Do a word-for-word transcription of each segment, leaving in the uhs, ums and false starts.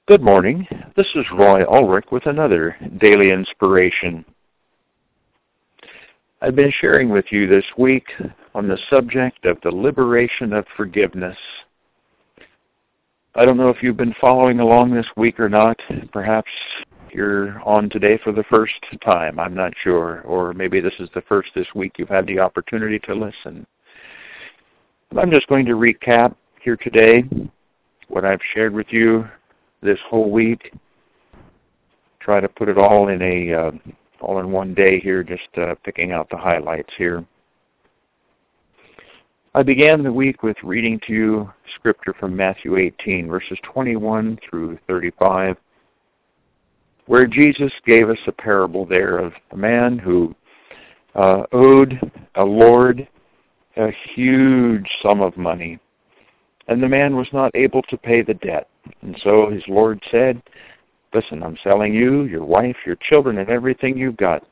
Good morning. This is Roy Ulrich with another Daily Inspiration. I've been sharing with you this week on the subject of the liberation of forgiveness. I don't know if you've been following along this week or not. Perhaps you're on today for the first time. I'm not sure. Or maybe this is the first this week you've had the opportunity to listen. I'm just going to recap here today what I've shared with you this whole week. Try to put it all in a uh, all in one day here, just uh, picking out the highlights here. I began the week with reading to you scripture from Matthew eighteen, verses twenty-one through thirty-five, where Jesus gave us a parable there of a man who uh, owed a lord a huge sum of money, and the man was not able to pay the debt. And so his Lord said, listen, I'm selling you, your wife, your children, and everything you've got.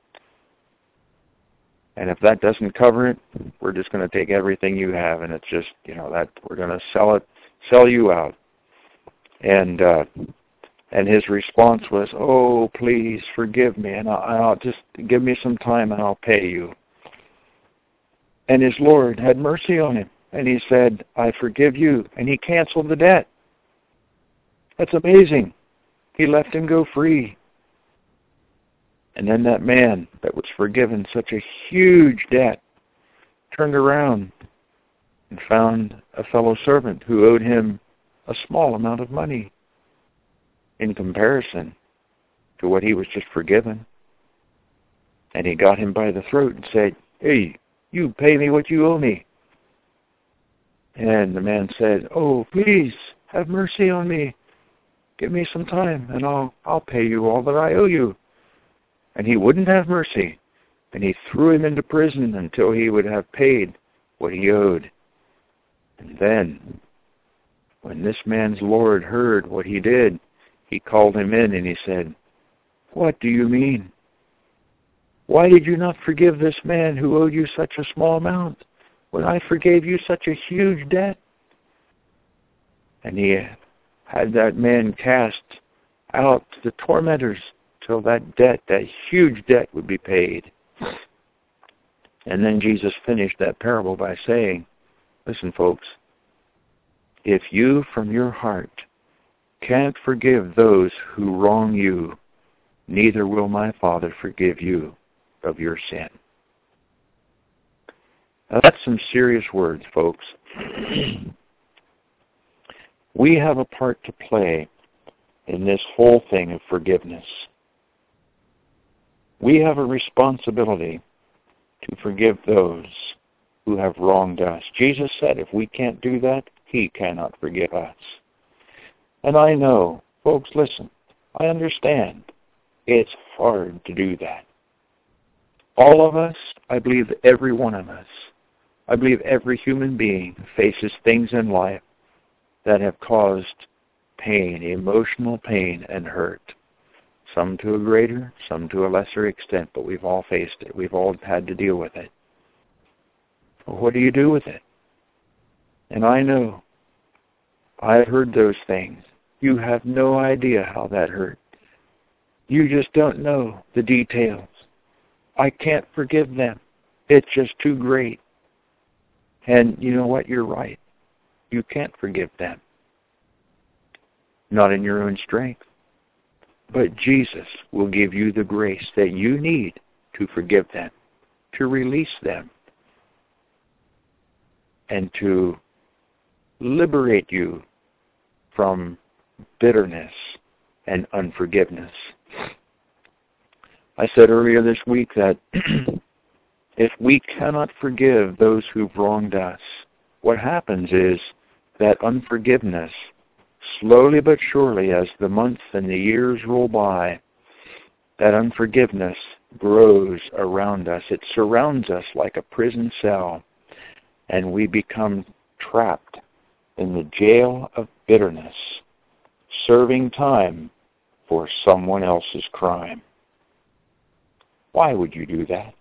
And if that doesn't cover it, we're just going to take everything you have, and it's just, you know, that we're going to sell it, sell you out. And uh, and his response was, oh, please forgive me, and I'll, I'll just give me some time, and I'll pay you. And his Lord had mercy on him, and he said, I forgive you, and he canceled the debt. That's amazing. He let him go free. And then that man that was forgiven such a huge debt turned around and found a fellow servant who owed him a small amount of money in comparison to what he was just forgiven. And he got him by the throat and said, hey, you pay me what you owe me. And the man said, oh, please have mercy on me. Give me some time, and I'll I'll pay you all that I owe you. And he wouldn't have mercy, and he threw him into prison until he would have paid what he owed. And then, when this man's Lord heard what he did, he called him in and he said, what do you mean? Why did you not forgive this man who owed you such a small amount when I forgave you such a huge debt? And he had that man cast out to the tormentors till that debt, that huge debt, would be paid. And then Jesus finished that parable by saying, listen, folks, if you from your heart can't forgive those who wrong you, neither will my Father forgive you of your sin. Now, that's some serious words, folks. We have a part to play in this whole thing of forgiveness. We have a responsibility to forgive those who have wronged us. Jesus said if we can't do that, he cannot forgive us. And I know, folks, listen, I understand it's hard to do that. All of us, I believe every one of us, I believe every human being faces things in life that have caused pain, emotional pain and hurt. Some to a greater, some to a lesser extent, but we've all faced it. We've all had to deal with it. Well, what do you do with it? And I know, I've heard those things. You have no idea how that hurt. You just don't know the details. I can't forgive them. It's just too great. And you know what? You're right. You can't forgive them. Not in your own strength. But Jesus will give you the grace that you need to forgive them, to release them, and to liberate you from bitterness and unforgiveness. I said earlier this week that if we cannot forgive those who've wronged us, what happens is that unforgiveness, slowly but surely as the months and the years roll by, that unforgiveness grows around us. It surrounds us like a prison cell, and we become trapped in the jail of bitterness, serving time for someone else's crime. Why would you do that?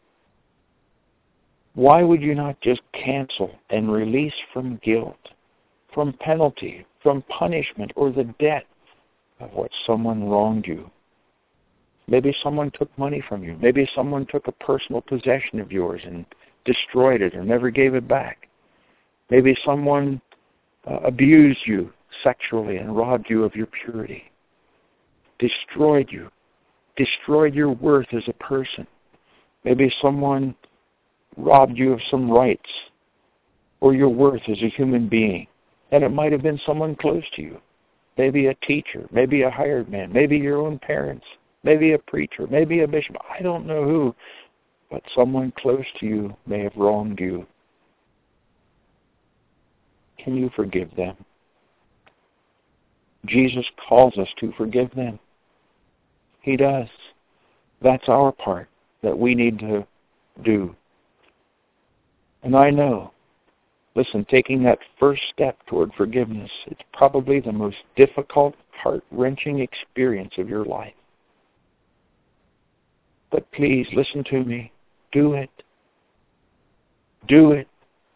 Why would you not just cancel and release from guilt, from penalty, from punishment, or the debt of what someone wronged you. Maybe someone took money from you. Maybe someone took a personal possession of yours and destroyed it or never gave it back. Maybe someone uh, abused you sexually and robbed you of your purity, destroyed you, destroyed your worth as a person. Maybe someone robbed you of some rights or your worth as a human being. And it might have been someone close to you. Maybe a teacher, maybe a hired man, maybe your own parents, maybe a preacher, maybe a bishop. I don't know who, but someone close to you may have wronged you. Can you forgive them? Jesus calls us to forgive them. He does. That's our part that we need to do. And I know, listen, taking that first step toward forgiveness, it's probably the most difficult, heart-wrenching experience of your life. But please, listen to me. Do it. Do it.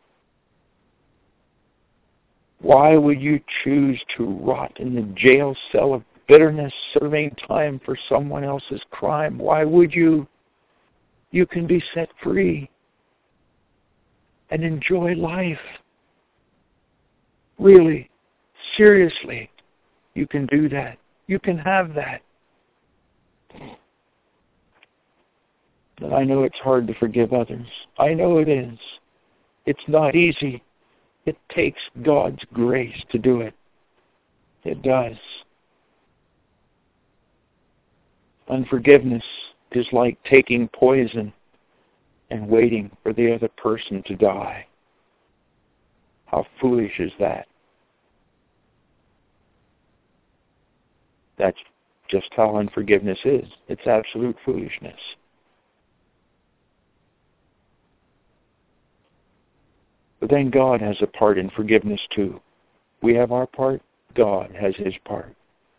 Why would you choose to rot in the jail cell of bitterness, serving time for someone else's crime? Why would you? You can be set free and enjoy life. Really, seriously, you can do that. You can have that. But I know it's hard to forgive others. I know it is. It's not easy. It takes God's grace to do it. It does. Unforgiveness is like taking poison and waiting for the other person to die. How foolish is that? That's just how unforgiveness is. It's absolute foolishness. But then God has a part in forgiveness too. We have our part. God has His part.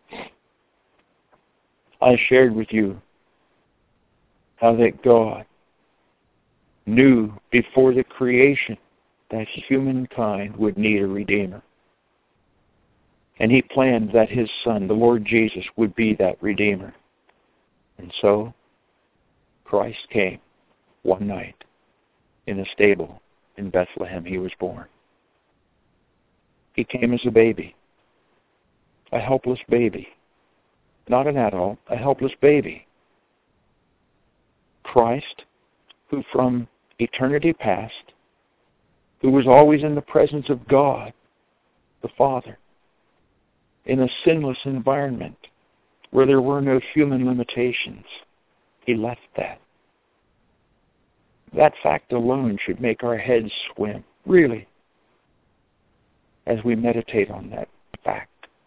I shared with you how that God knew before the creation that humankind would need a Redeemer. And He planned that His Son, the Lord Jesus, would be that Redeemer. And so, Christ came one night in a stable in Bethlehem. He was born. He came as a baby, a helpless baby. Not an adult, a helpless baby. Christ, who from eternity past, who was always in the presence of God, the Father, in a sinless environment where there were no human limitations, He left that. That fact alone should make our heads swim, really, as we meditate on that fact.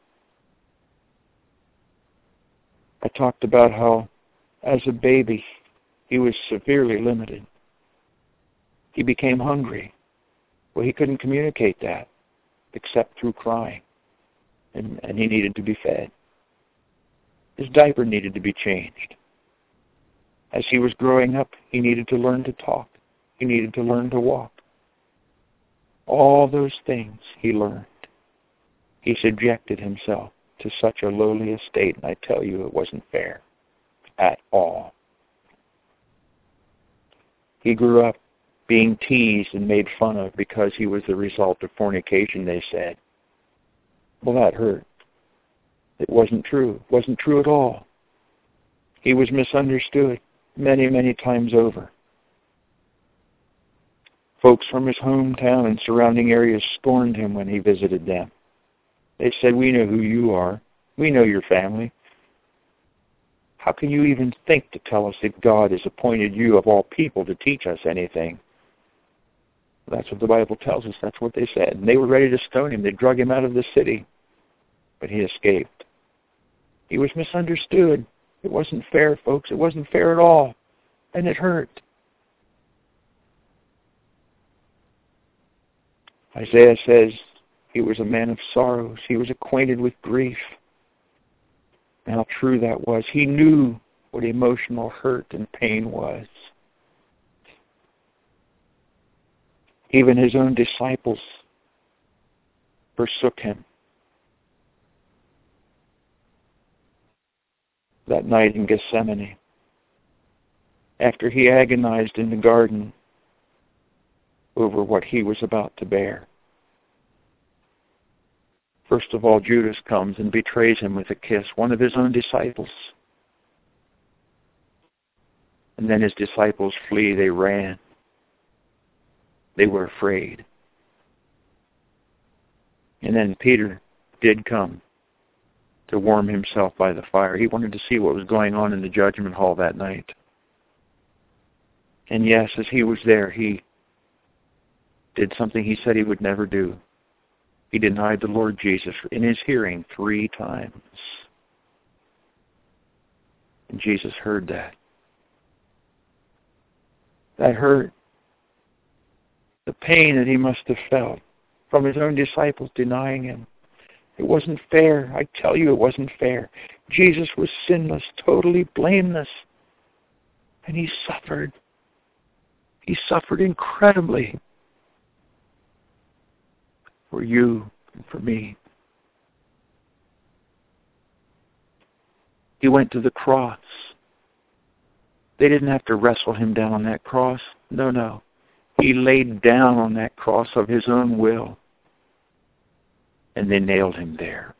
I talked about how, as a baby, He was severely limited. He became hungry. Well, He couldn't communicate that except through crying, and, and He needed to be fed. His diaper needed to be changed. As He was growing up, He needed to learn to talk. He needed to learn to walk. All those things He learned. He subjected Himself to such a lowly estate, and I tell you, it wasn't fair at all. He grew up being teased and made fun of because He was the result of fornication, they said. Well, that hurt. It wasn't true. It wasn't true at all. He was misunderstood many, many times over. Folks from His hometown and surrounding areas scorned Him when He visited them. They said, "We know who you are. We know your family. How can you even think to tell us that God has appointed you of all people to teach us anything?" That's what the Bible tells us. That's what they said. And they were ready to stone Him. They drug Him out of the city. But He escaped. He was misunderstood. It wasn't fair, folks. It wasn't fair at all. And it hurt. Isaiah says He was a man of sorrows. He was acquainted with grief. And how true that was. He knew what emotional hurt and pain was. Even His own disciples forsook Him. that night in Gethsemane, after he agonized in the garden over what he was about to bear. First of all, Judas comes and betrays him with a kiss, one of his own disciples. And then his disciples flee. They ran. They were afraid. And then Peter did come to warm himself by the fire. He wanted to see what was going on in the judgment hall that night. And yes, as he was there, he did something he said he would never do. He denied the Lord Jesus in his hearing three times. And Jesus heard that. That hurt. The pain that he must have felt from his own disciples denying him. It wasn't fair. I tell you, it wasn't fair. Jesus was sinless, totally blameless. And he suffered. He suffered incredibly for you and for me. He went to the cross. They didn't have to wrestle him down on that cross. No, no. He laid down on that cross of his own will. And they nailed him there.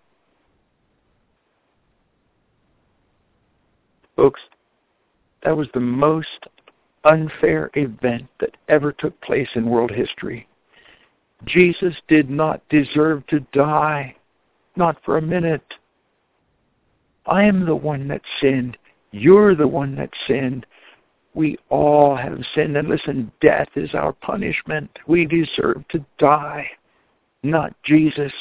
Folks, that was the most unfair event that ever took place in world history. Jesus did not deserve to die. Not for a minute. I am the one that sinned. You're the one that sinned. We all have sinned. And listen, death is our punishment. We deserve to die, not Jesus.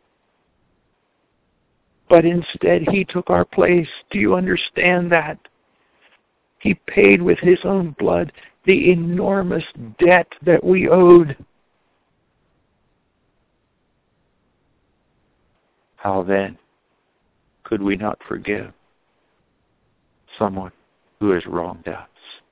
But instead, he took our place. Do you understand that? He paid with his own blood the enormous debt that we owed. How then could we not forgive someone who has wronged us?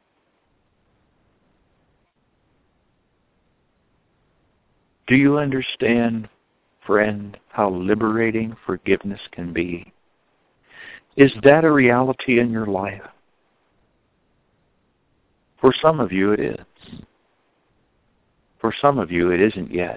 Do you understand, friend, how liberating forgiveness can be? Is that a reality in your life? For some of you, it is. For some of you, it isn't yet.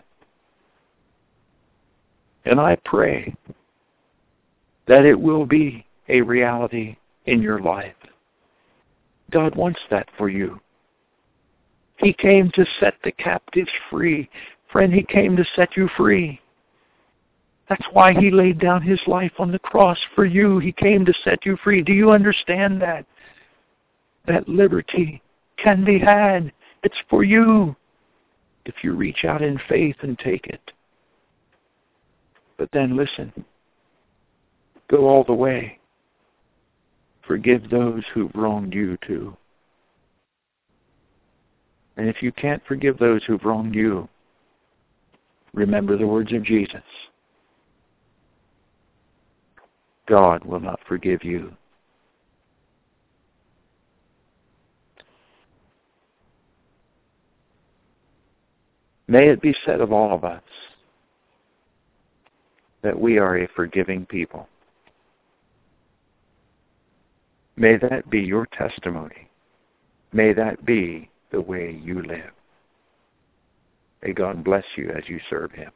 And I pray that it will be a reality in your life. God wants that for you. He came to set the captives free. Friend, he came to set you free. That's why he laid down his life on the cross for you. He came to set you free. Do you understand that? That liberty can be had. It's for you if you reach out in faith and take it. But then listen. Go all the way. Forgive those who've wronged you too. And if you can't forgive those who've wronged you, remember the words of Jesus. God will not forgive you. May it be said of all of us that we are a forgiving people. May that be your testimony. May that be the way you live. May God bless you as you serve him.